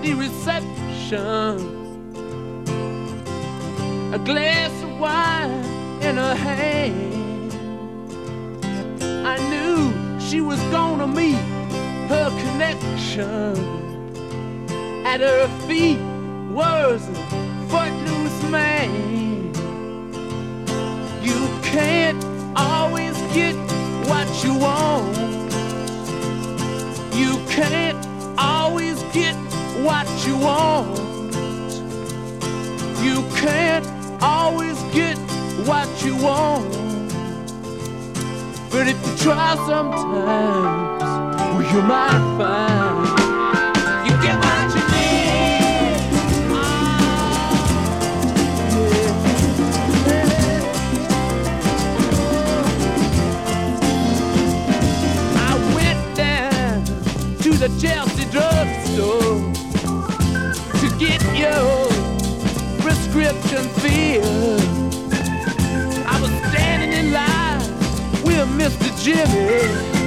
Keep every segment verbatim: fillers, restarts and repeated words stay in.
the reception, a glass of wine in her hand. I knew she was gonna meet her connection. At her feet was a footloose man. You can't always get what you want. You can't always get what you want. You can't always get what you want. But if you try sometimes, well, you might find you get what you need. Oh, yeah. I went down to the Chelsea drugstore to get your prescription filled. I was standing in line with Mister Jimmy.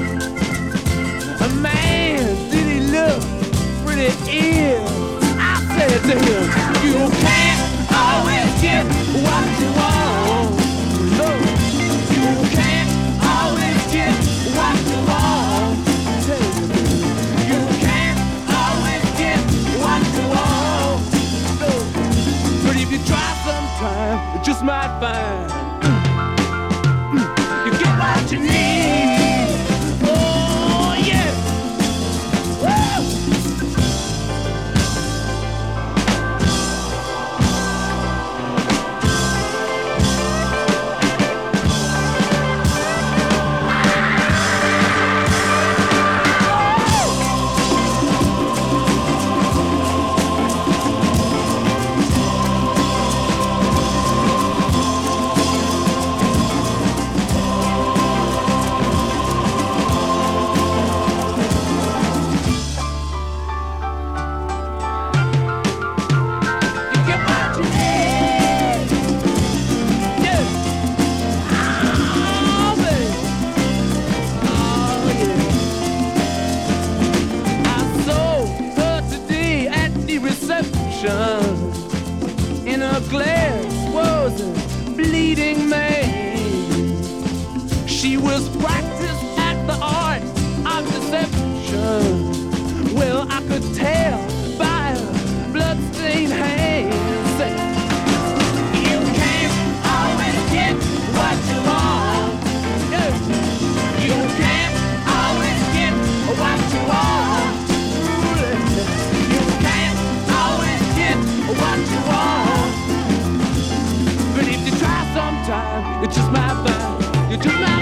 A man, did he look pretty ill? I said to him, you can't always get what you want. No, you can't always get what you want. You can't always get what you want. No, but if you try sometime, you just might find you get what you need. In her glass was a bleeding man. She was practiced at the art of deception. Well, I could tell by her bloodstained hands. You can't always get what you want. You can't always get what you want. You can't always get what you want. But if you try sometime, you just might find, you just might